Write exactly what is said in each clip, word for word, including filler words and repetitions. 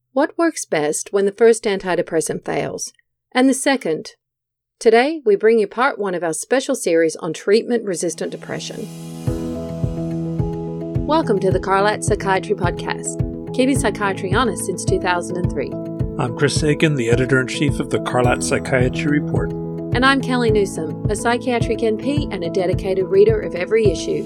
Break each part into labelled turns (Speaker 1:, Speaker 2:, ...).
Speaker 1: What works best when the first antidepressant fails? And the second? Today, we bring you part one of our special series on treatment-resistant depression. Welcome to the Carlat Psychiatry Podcast, keeping psychiatry honest since two thousand three.
Speaker 2: I'm Chris Sagan, the editor-in-chief of the Carlat Psychiatry Report.
Speaker 1: And I'm Kelly Newsom, a psychiatric N P and a dedicated reader of every issue.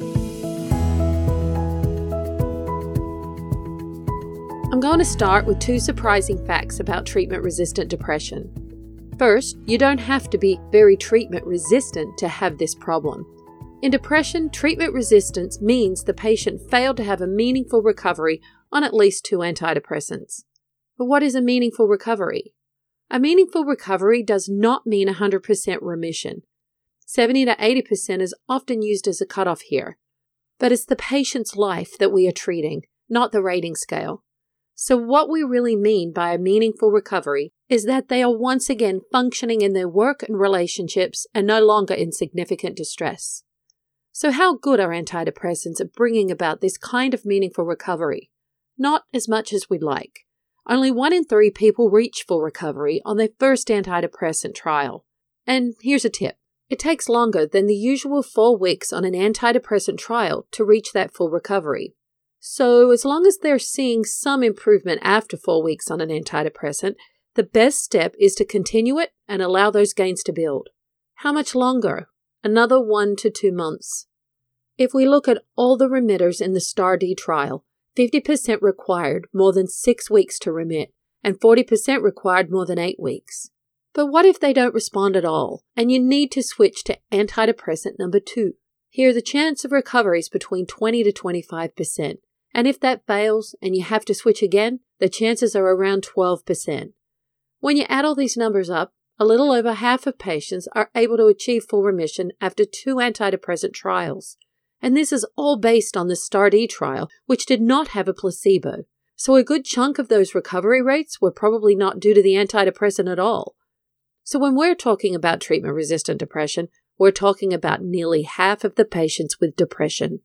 Speaker 1: I'm going to start with two surprising facts about treatment-resistant depression. First, you don't have to be very treatment-resistant to have this problem. In depression, treatment resistance means the patient failed to have a meaningful recovery on at least two antidepressants. But what is a meaningful recovery? A meaningful recovery does not mean one hundred percent remission. seventy to eighty percent is often used as a cutoff here. But it's the patient's life that we are treating, not the rating scale. So what we really mean by a meaningful recovery is that they are once again functioning in their work and relationships and no longer in significant distress. So how good are antidepressants at bringing about this kind of meaningful recovery? Not as much as we'd like. Only one in three people reach full recovery on their first antidepressant trial. And here's a tip. It takes longer than the usual four weeks on an antidepressant trial to reach that full recovery. So as long as they're seeing some improvement after four weeks on an antidepressant, the best step is to continue it and allow those gains to build. How much longer? Another one to two months. If we look at all the remitters in the STAR-D trial, fifty percent required more than six weeks to remit, and forty percent required more than eight weeks. But what if they don't respond at all, and you need to switch to antidepressant number two? Here, the chance of recovery is between twenty to twenty-five percent. And if that fails and you have to switch again, the chances are around twelve percent. When you add all these numbers up, a little over half of patients are able to achieve full remission after two antidepressant trials. And this is all based on the STAR-D trial, which did not have a placebo. So a good chunk of those recovery rates were probably not due to the antidepressant at all. So when we're talking about treatment-resistant depression, we're talking about nearly half of the patients with depression.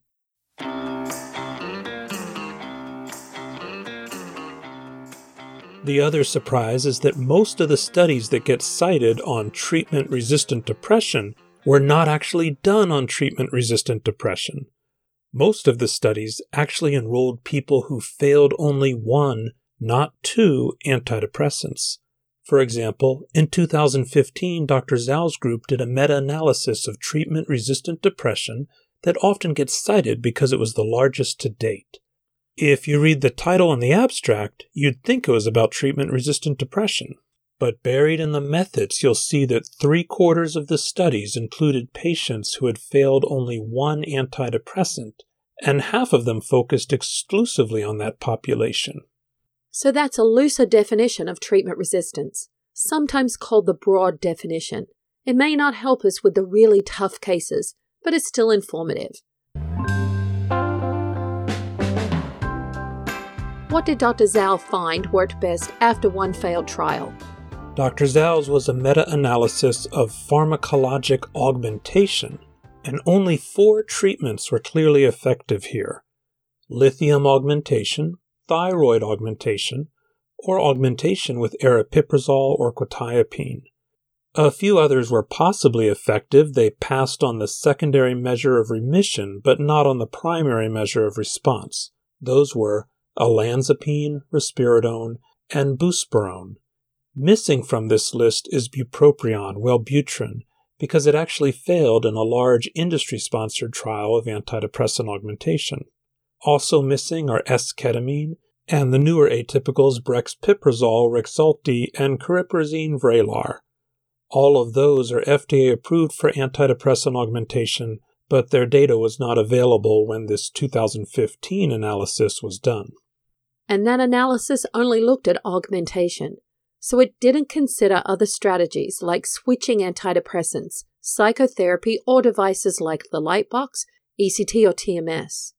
Speaker 2: The other surprise is that most of the studies that get cited on treatment-resistant depression were not actually done on treatment-resistant depression. Most of the studies actually enrolled people who failed only one, not two, antidepressants. For example, in two thousand fifteen, Doctor Zhao's group did a meta-analysis of treatment-resistant depression that often gets cited because it was the largest to date. If you read the title and the abstract, you'd think it was about treatment-resistant depression. But buried in the methods, you'll see that three-quarters of the studies included patients who had failed only one antidepressant, and half of them focused exclusively on that population.
Speaker 1: So that's a looser definition of treatment resistance, sometimes called the broad definition. It may not help us with the really tough cases, but it's still informative. What did Doctor Zhao find worked best after one failed trial?
Speaker 2: Doctor Zhao's was a meta-analysis of pharmacologic augmentation, and only four treatments were clearly effective here: lithium augmentation, thyroid augmentation, or augmentation with aripiprazole or quetiapine. A few others were possibly effective. They passed on the secondary measure of remission, but not on the primary measure of response. Those were olanzapine, risperidone, and buspirone. Missing from this list is bupropion, Wellbutrin, because it actually failed in a large industry-sponsored trial of antidepressant augmentation. Also missing are esketamine and the newer atypicals brexpiprazole, Rexulti, and cariprazine Vraylar. All of those are F D A approved for antidepressant augmentation, but their data was not available when this two thousand fifteen analysis was done.
Speaker 1: And that analysis only looked at augmentation, so it didn't consider other strategies like switching antidepressants, psychotherapy, or devices like the Lightbox, E C T, or T M S.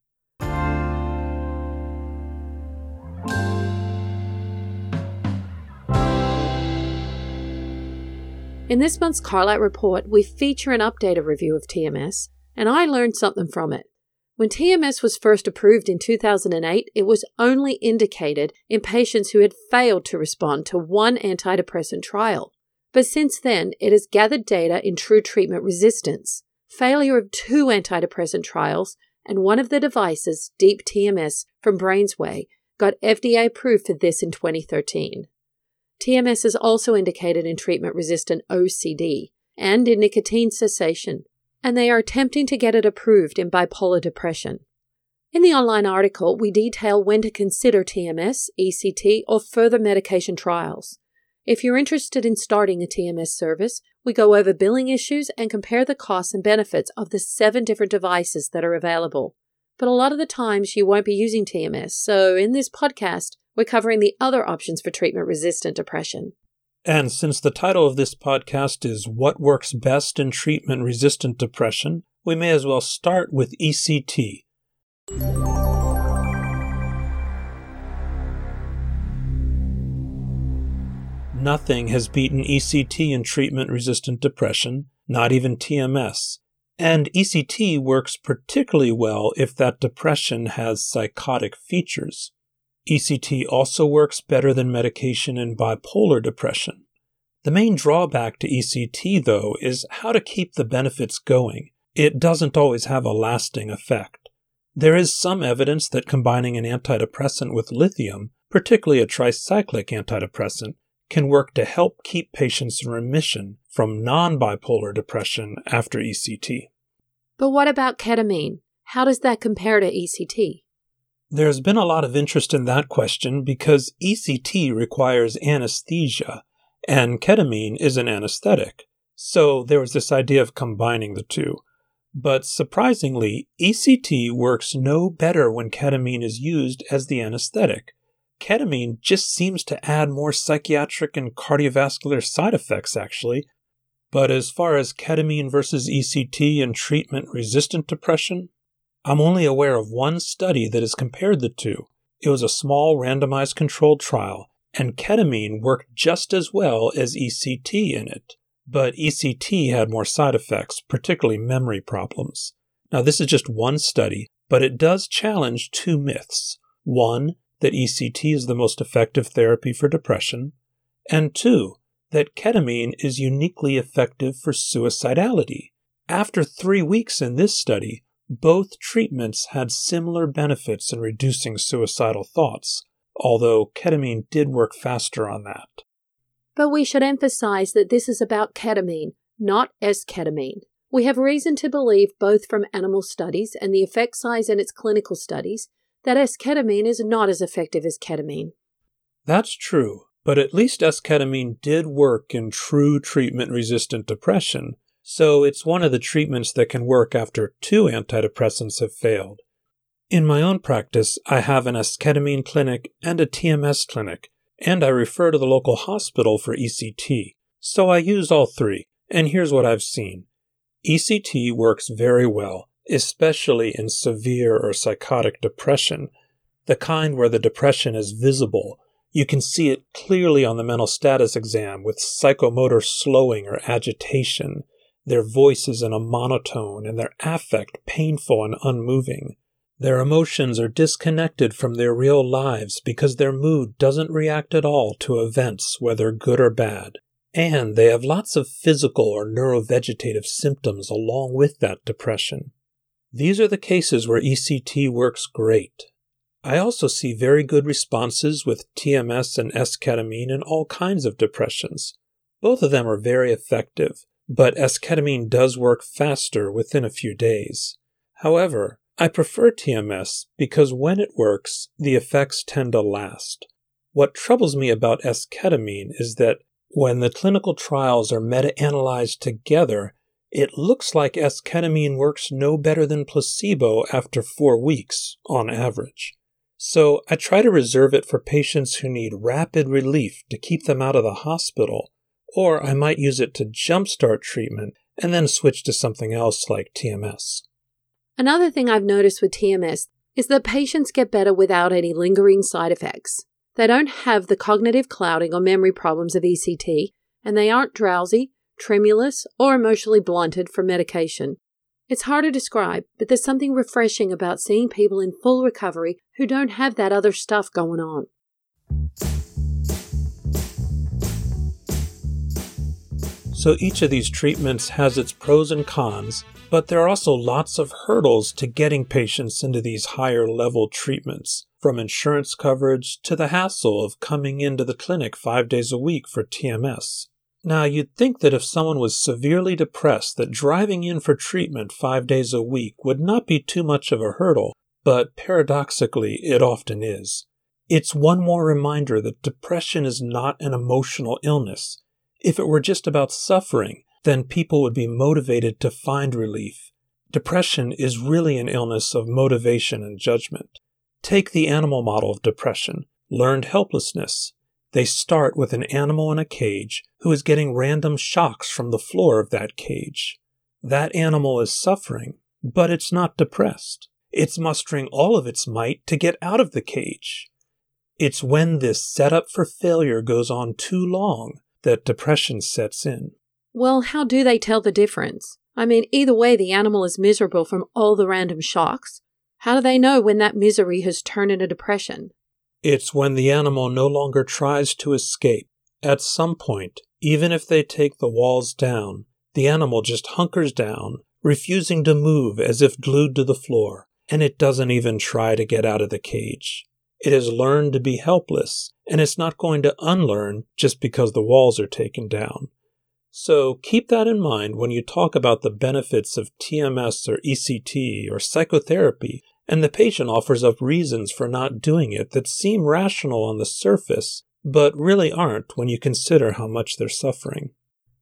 Speaker 1: In this month's Carlat Report, we feature an updated review of T M S, and I learned something from it. When T M S was first approved in two thousand eight, it was only indicated in patients who had failed to respond to one antidepressant trial. But since then, it has gathered data in true treatment resistance, failure of two antidepressant trials, and one of the devices, Deep T M S from Brainsway, got F D A approved for this in twenty thirteen. T M S is also indicated in treatment-resistant O C D and in nicotine cessation, and they are attempting to get it approved in bipolar depression. In the online article, we detail when to consider T M S, E C T, or further medication trials. If you're interested in starting a T M S service, we go over billing issues and compare the costs and benefits of the seven different devices that are available. But a lot of the times you won't be using T M S, so in this podcast, we're covering the other options for treatment-resistant depression.
Speaker 2: And since the title of this podcast is What Works Best in Treatment-Resistant Depression, we may as well start with E C T. Nothing has beaten E C T in treatment-resistant depression, not even T M S. And E C T works particularly well if that depression has psychotic features. E C T also works better than medication in bipolar depression. The main drawback to E C T, though, is how to keep the benefits going. It doesn't always have a lasting effect. There is some evidence that combining an antidepressant with lithium, particularly a tricyclic antidepressant, can work to help keep patients in remission from non-bipolar depression after E C T.
Speaker 1: But what about ketamine? How does that compare to E C T?
Speaker 2: There's been a lot of interest in that question because E C T requires anesthesia, and ketamine is an anesthetic. So there was this idea of combining the two. But surprisingly, E C T works no better when ketamine is used as the anesthetic. Ketamine just seems to add more psychiatric and cardiovascular side effects, actually. But as far as ketamine versus E C T in treatment-resistant depression, I'm only aware of one study that has compared the two. It was a small randomized controlled trial, and ketamine worked just as well as E C T in it. But E C T had more side effects, particularly memory problems. Now, this is just one study, but it does challenge two myths. One, that E C T is the most effective therapy for depression, and two, that ketamine is uniquely effective for suicidality. After three weeks in this study, both treatments had similar benefits in reducing suicidal thoughts, although ketamine did work faster on that.
Speaker 1: But we should emphasize that this is about ketamine, not esketamine. We have reason to believe, both from animal studies and the effect size in its clinical studies, that esketamine is not as effective as ketamine.
Speaker 2: That's true, but at least esketamine did work in true treatment-resistant depression, so it's one of the treatments that can work after two antidepressants have failed. In my own practice, I have an esketamine clinic and a T M S clinic, and I refer to the local hospital for E C T, so I use all three, and here's what I've seen. E C T works very well, especially in severe or psychotic depression, the kind where the depression is visible. You can see it clearly on the mental status exam with psychomotor slowing or agitation, their voices in a monotone, and their affect painful and unmoving. Their emotions are disconnected from their real lives because their mood doesn't react at all to events, whether good or bad. And they have lots of physical or neurovegetative symptoms along with that depression. These are the cases where E C T works great. I also see very good responses with T M S and esketamine in all kinds of depressions. Both of them are very effective, but esketamine does work faster within a few days. However, I prefer T M S because when it works, the effects tend to last. What troubles me about esketamine is that when the clinical trials are meta-analyzed together, it looks like esketamine works no better than placebo after four weeks, on average. So I try to reserve it for patients who need rapid relief to keep them out of the hospital, or I might use it to jumpstart treatment and then switch to something else like T M S.
Speaker 1: Another thing I've noticed with T M S is that patients get better without any lingering side effects. They don't have the cognitive clouding or memory problems of E C T, and they aren't drowsy, tremulous, or emotionally blunted from medication. It's hard to describe, but there's something refreshing about seeing people in full recovery who don't have that other stuff going on.
Speaker 2: So each of these treatments has its pros and cons, but there are also lots of hurdles to getting patients into these higher level treatments, from insurance coverage to the hassle of coming into the clinic five days a week for T M S. Now, you'd think that if someone was severely depressed, that driving in for treatment five days a week would not be too much of a hurdle, but paradoxically, it often is. It's one more reminder that depression is not an emotional illness. If it were just about suffering, then people would be motivated to find relief. Depression is really an illness of motivation and judgment. Take the animal model of depression, learned helplessness. They start with an animal in a cage who is getting random shocks from the floor of that cage. That animal is suffering, but it's not depressed. It's mustering all of its might to get out of the cage. It's when this setup for failure goes on too long that depression sets in.
Speaker 1: Well, how do they tell the difference? I mean, either way, the animal is miserable from all the random shocks. How do they know when that misery has turned into depression?
Speaker 2: It's when the animal no longer tries to escape. At some point, even if they take the walls down, the animal just hunkers down, refusing to move as if glued to the floor, and it doesn't even try to get out of the cage. It has learned to be helpless, and it's not going to unlearn just because the walls are taken down. So keep that in mind when you talk about the benefits of T M S or E C T or psychotherapy, and the patient offers up reasons for not doing it that seem rational on the surface, but really aren't when you consider how much they're suffering.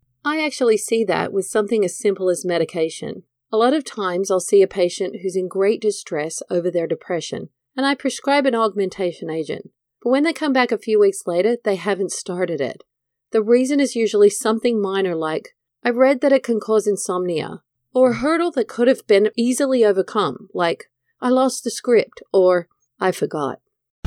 Speaker 1: I actually see that with something as simple as medication. A lot of times I'll see a patient who's in great distress over their depression, and I prescribe an augmentation agent. But when they come back a few weeks later, they haven't started it. The reason is usually something minor like, I read that it can cause insomnia, or a hurdle that could have been easily overcome, like, I lost the script, or I forgot.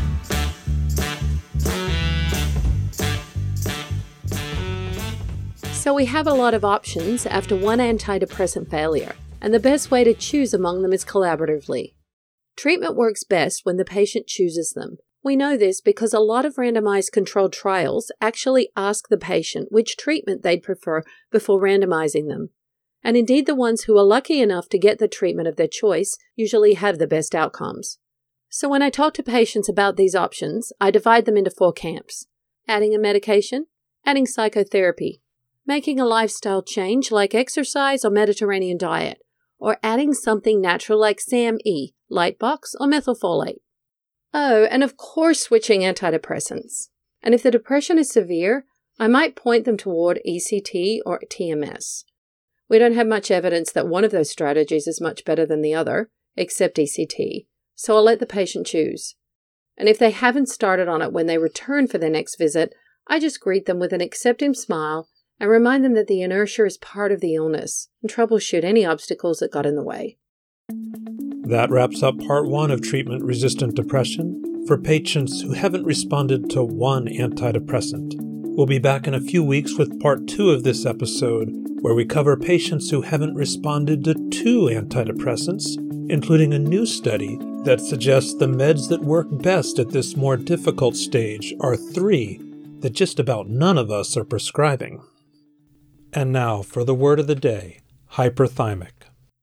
Speaker 1: So we have a lot of options after one antidepressant failure, and the best way to choose among them is collaboratively. Treatment works best when the patient chooses them. We know this because a lot of randomized controlled trials actually ask the patient which treatment they'd prefer before randomizing them. And indeed, the ones who are lucky enough to get the treatment of their choice usually have the best outcomes. So when I talk to patients about these options, I divide them into four camps: adding a medication, adding psychotherapy, making a lifestyle change like exercise or Mediterranean diet, or adding something natural like S A M E, Lightbox, or methylfolate. Oh, and of course switching antidepressants. And if the depression is severe, I might point them toward E C T or T M S. We don't have much evidence that one of those strategies is much better than the other, except E C T, so I'll let the patient choose. And if they haven't started on it when they return for their next visit, I just greet them with an accepting smile and remind them that the inertia is part of the illness and troubleshoot any obstacles that got in the way.
Speaker 2: That wraps up part one of treatment-resistant depression for patients who haven't responded to one antidepressant. We'll be back in a few weeks with part two of this episode, where we cover patients who haven't responded to two antidepressants, including a new study that suggests the meds that work best at this more difficult stage are three that just about none of us are prescribing. And now for the word of the day, hyperthymic.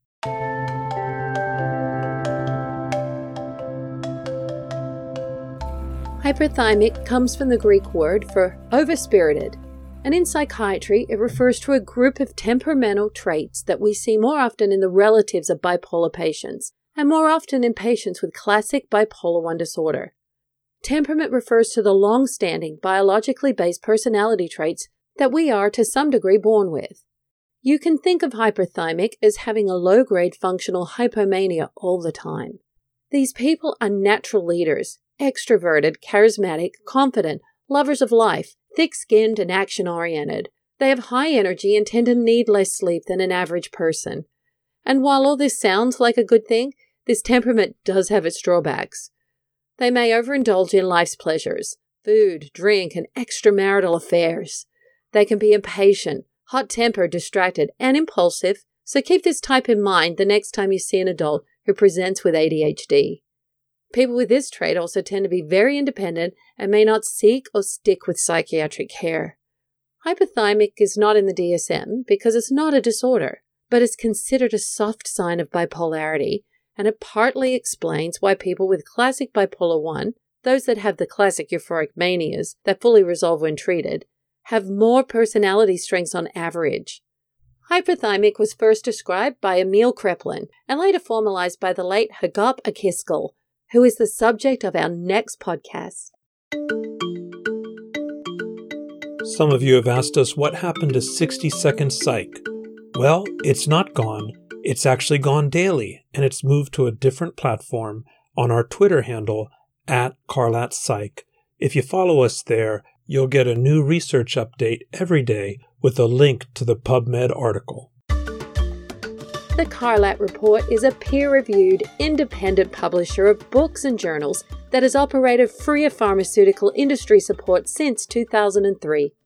Speaker 1: Hyperthymic comes from the Greek word for overspirited, and in psychiatry it refers to a group of temperamental traits that we see more often in the relatives of bipolar patients, and more often in patients with classic bipolar one disorder. Temperament refers to the long-standing, biologically based personality traits that we are to some degree born with. You can think of hyperthymic as having a low-grade functional hypomania all the time. These people are natural leaders, extroverted, charismatic, confident, lovers of life, thick-skinned, and action-oriented. They have high energy and tend to need less sleep than an average person. And while all this sounds like a good thing, this temperament does have its drawbacks. They may overindulge in life's pleasures, food, drink, and extramarital affairs. They can be impatient, hot-tempered, distracted, and impulsive, So keep this type in mind the next time you see an adult who presents with A D H D. People with this trait also tend to be very independent and may not seek or stick with psychiatric care. Hypothymic is not in the D S M because it's not a disorder, but is considered a soft sign of bipolarity, and it partly explains why people with classic bipolar one, those that have the classic euphoric manias that fully resolve when treated, have more personality strengths on average. Hypothymic was first described by Emil Kraepelin and later formalized by the late Hagop Akiskal, who is the subject of our next podcast.
Speaker 2: Some of you have asked us what happened to sixty second Psych. Well, it's not gone. It's actually gone daily, and it's moved to a different platform on our Twitter handle, at CarlatPsych. If you follow us there, you'll get a new research update every day with a link to the PubMed article.
Speaker 1: The Carlat Report is a peer-reviewed, independent publisher of books and journals that has operated free of pharmaceutical industry support since two thousand three.